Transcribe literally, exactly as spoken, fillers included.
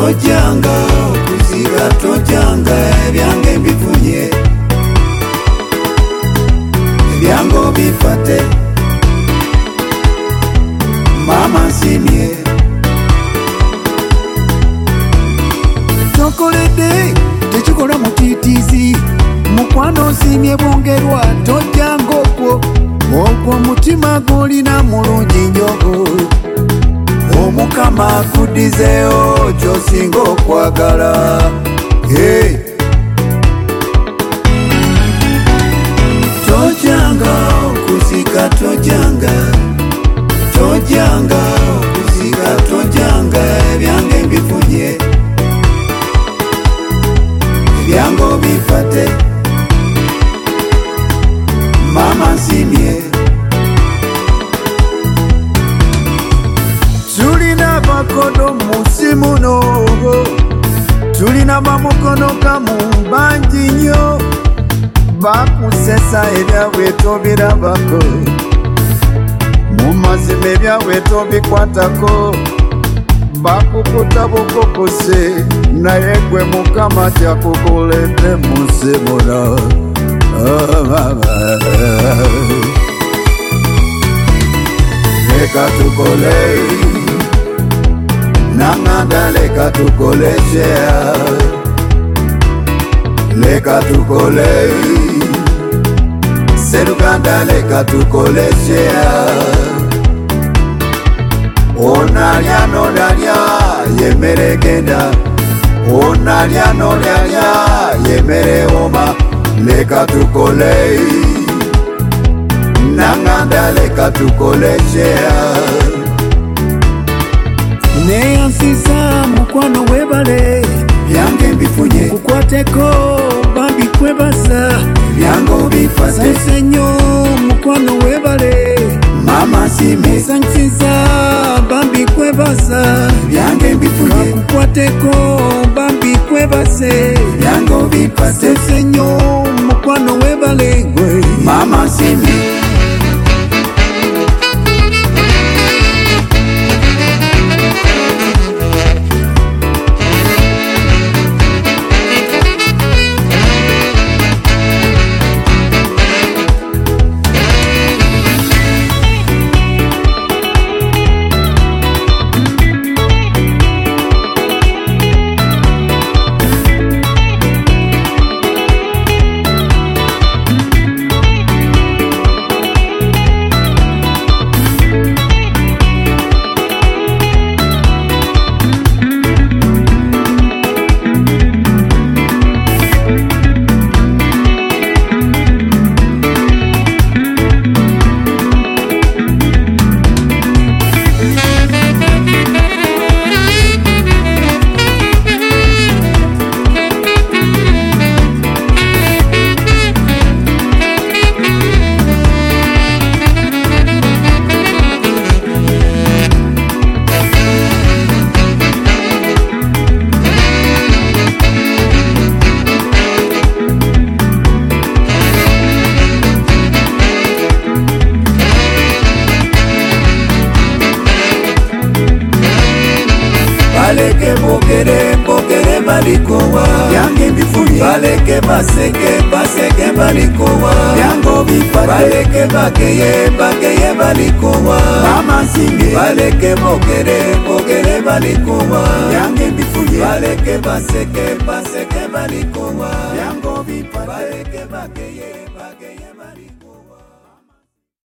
tojanga okuzika tojanga ebyange mbifunye ebyango bifate mama nsimye tokolede tekikola mutitizi mukwano nsimye bwongerwa tojanga okwo okwo mutima golina mulungi nnyo omukama akuddizeewo kyosinga okwagala. Hey. Tojanga okuzika tojanga tojanga okuzika tojanga ebyange mbifunye ebyango bifate mama nsimye tulina bakodo munsi muno tulina bamukono gamu bangi nnyo bakusesa ebyabwe tobirabako mu mazima ebyabwe tobikwatako bakukuta bukokose naye gwe mukama kyakukoledde munsi muno. Leka tukole nanganda leka tukole shea leka tukole seruganda leka tukole shea onalya nolya yemere genda onalya nolya yemere oma leka tukole nanganda leka tukole shea neyansisa mukwano webale byange mbifunye kukwateko bambi kwebasa byango bifate sanse nnyo mukwano webale mama nsimye sansiza bambi kwebasa byange mbifunye kukwateko bambi kwebase byango bifate sanse nnyo mukwano webale gwe mama nsimye baleke bokere bokere balikowa yange mbifunye baleke baseke baseke balikowa yango bifate baleke bakeye bakeye balikowa mama nsimye baleke bokere bokere balikowa yange mbifunye baleke baseke baseke balikowa yango bifate baleke bakeye